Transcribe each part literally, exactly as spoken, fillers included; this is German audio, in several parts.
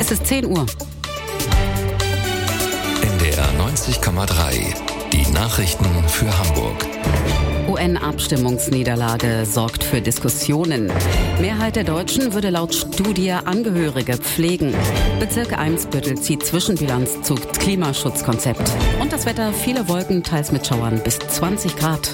Es ist zehn Uhr. N D R neunzig Komma drei. Die Nachrichten für Hamburg. U N-Abstimmungsniederlage sorgt für Diskussionen. Mehrheit der Deutschen würde laut Studie Angehörige pflegen. Bezirk Eimsbüttel zieht Zwischenbilanz zu Klimaschutzkonzept. Und das Wetter, viele Wolken, teils mit Schauern bis zwanzig Grad.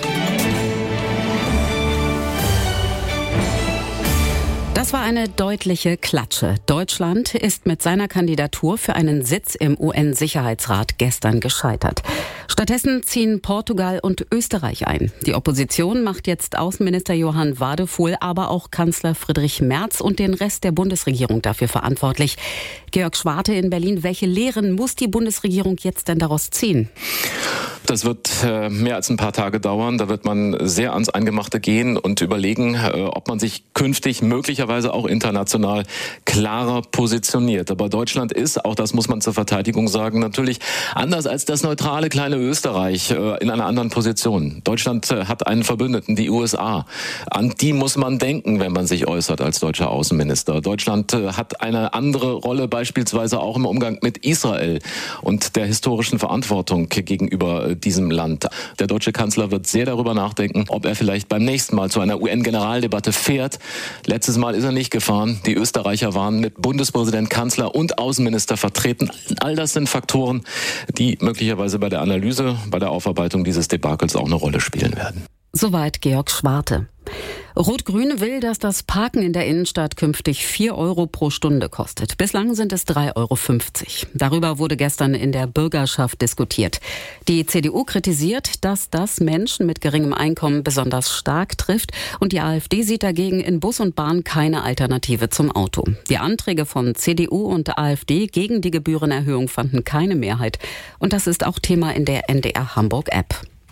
Das war eine deutliche Klatsche. Deutschland ist mit seiner Kandidatur für einen Sitz im U N-Sicherheitsrat gestern gescheitert. Stattdessen ziehen Portugal und Österreich ein. Die Opposition macht jetzt Außenminister Johann Wadefuhl, aber auch Kanzler Friedrich Merz und den Rest der Bundesregierung dafür verantwortlich. Georg Schwarte in Berlin, welche Lehren muss die Bundesregierung jetzt denn daraus ziehen? Das wird äh, mehr als ein paar Tage dauern. Da wird man sehr ans Eingemachte gehen und überlegen, äh, ob man sich künftig möglicherweise auch international klarer positioniert. Aber Deutschland ist, auch das muss man zur Verteidigung sagen, natürlich anders als das neutrale kleine Österreich äh, in einer anderen Position. Deutschland äh, hat einen Verbündeten, die U S A. An die muss man denken, wenn man sich äußert als deutscher Außenminister. Deutschland äh, hat eine andere Rolle beispielsweise auch im Umgang mit Israel und der historischen Verantwortung gegenüber äh, diesem Land. Der deutsche Kanzler wird sehr darüber nachdenken, ob er vielleicht beim nächsten Mal zu einer U N-Generaldebatte fährt. Letztes Mal ist er nicht gefahren. Die Österreicher waren mit Bundespräsident, Kanzler und Außenminister vertreten. All das sind Faktoren, die möglicherweise bei der Analyse, bei der Aufarbeitung dieses Debakels auch eine Rolle spielen werden. Soweit Georg Schwarte. Rot-Grün will, dass das Parken in der Innenstadt künftig vier Euro pro Stunde kostet. Bislang sind es drei Euro fünfzig. Darüber wurde gestern in der Bürgerschaft diskutiert. Die C D U kritisiert, dass das Menschen mit geringem Einkommen besonders stark trifft. Und die AfD sieht dagegen in Bus und Bahn keine Alternative zum Auto. Die Anträge von C D U und AfD gegen die Gebührenerhöhung fanden keine Mehrheit. Und das ist auch Thema in der N D R Hamburg App.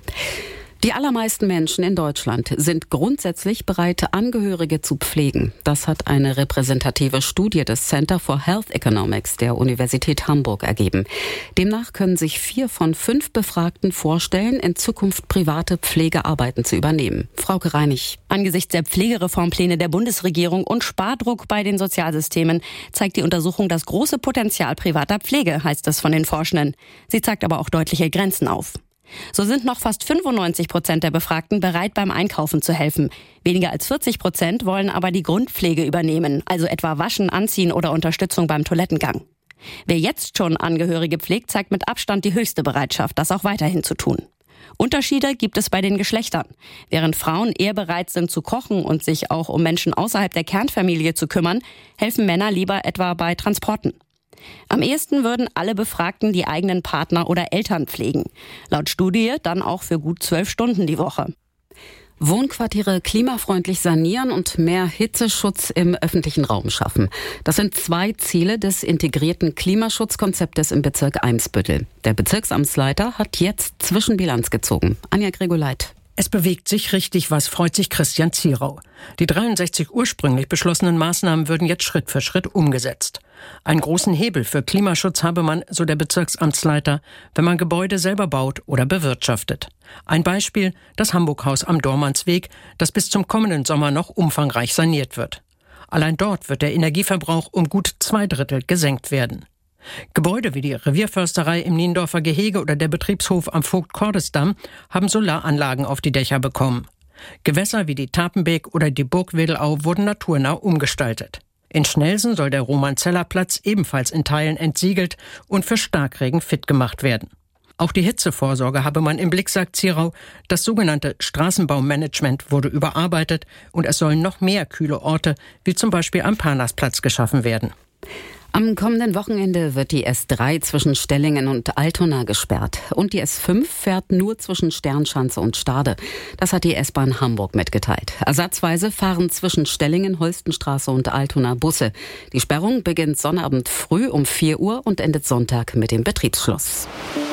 Die allermeisten Menschen in Deutschland sind grundsätzlich bereit, Angehörige zu pflegen. Das hat eine repräsentative Studie des Center for Health Economics der Universität Hamburg ergeben. Demnach können sich vier von fünf Befragten vorstellen, in Zukunft private Pflegearbeiten zu übernehmen. Frauke Reinig. Angesichts der Pflegereformpläne der Bundesregierung und Spardruck bei den Sozialsystemen zeigt die Untersuchung das große Potenzial privater Pflege, heißt es von den Forschenden. Sie zeigt aber auch deutliche Grenzen auf. So sind noch fast fünfundneunzig Prozent der Befragten bereit, beim Einkaufen zu helfen. Weniger als vierzig Prozent wollen aber die Grundpflege übernehmen, also etwa Waschen, Anziehen oder Unterstützung beim Toilettengang. Wer jetzt schon Angehörige pflegt, zeigt mit Abstand die höchste Bereitschaft, das auch weiterhin zu tun. Unterschiede gibt es bei den Geschlechtern. Während Frauen eher bereit sind zu kochen und sich auch um Menschen außerhalb der Kernfamilie zu kümmern, helfen Männer lieber etwa bei Transporten. Am ehesten würden alle Befragten die eigenen Partner oder Eltern pflegen. Laut Studie dann auch für gut zwölf Stunden die Woche. Wohnquartiere klimafreundlich sanieren und mehr Hitzeschutz im öffentlichen Raum schaffen. Das sind zwei Ziele des integrierten Klimaschutzkonzeptes im Bezirk Eimsbüttel. Der Bezirksamtsleiter hat jetzt Zwischenbilanz gezogen. Anja Gregoleit. Es bewegt sich richtig was, freut sich Christian Zierau. Die dreiundsechzig ursprünglich beschlossenen Maßnahmen würden jetzt Schritt für Schritt umgesetzt. Einen großen Hebel für Klimaschutz habe man, so der Bezirksamtsleiter, wenn man Gebäude selber baut oder bewirtschaftet. Ein Beispiel, das Hamburg-Haus am Dormansweg, das bis zum kommenden Sommer noch umfangreich saniert wird. Allein dort wird der Energieverbrauch um gut zwei Drittel gesenkt werden. Gebäude wie die Revierförsterei im Niendorfer Gehege oder der Betriebshof am Vogt-Cordes-Damm haben Solaranlagen auf die Dächer bekommen. Gewässer wie die Tapenbeek oder die Burg Wedelau wurden naturnah umgestaltet. In Schnelsen soll der Roman-Zeller-Platz ebenfalls in Teilen entsiegelt und für Starkregen fit gemacht werden. Auch die Hitzevorsorge habe man im Blick, sagt Zierau. Das sogenannte Straßenbaumanagement wurde überarbeitet und es sollen noch mehr kühle Orte, wie zum Beispiel am Parnasplatz, geschaffen werden. Am kommenden Wochenende wird die S drei zwischen Stellingen und Altona gesperrt. Und die S fünf fährt nur zwischen Sternschanze und Stade. Das hat die S-Bahn Hamburg mitgeteilt. Ersatzweise fahren zwischen Stellingen, Holstenstraße und Altona Busse. Die Sperrung beginnt Sonnabend früh um vier Uhr und endet Sonntag mit dem Betriebsschluss.